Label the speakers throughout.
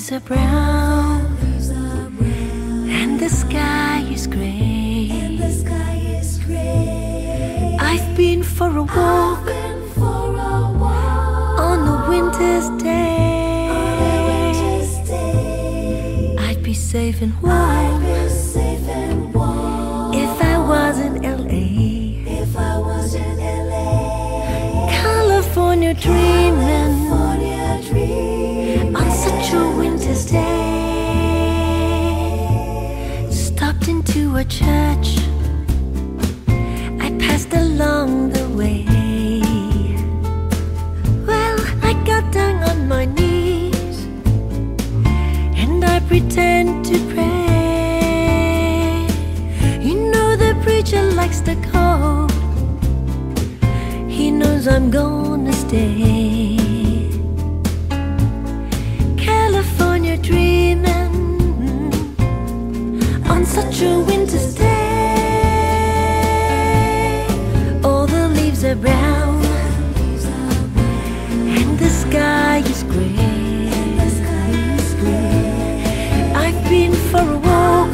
Speaker 1: leaves are brown, and the sky is gray. I've been for a walk on a winter's day. I'd be safe and warm if I was in LA. California dreaming on such a winter's day. Stopped into a church I passed along the way. Well, I got down on my knees and I pretend to pray. You know the preacher likes the cold, he knows I'm gonna stay. California dreaming on such a winter's day. All the leaves are brown and the sky is gray. I've been for a walk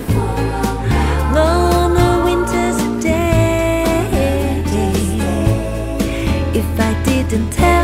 Speaker 1: on a winter's day. If I didn't tell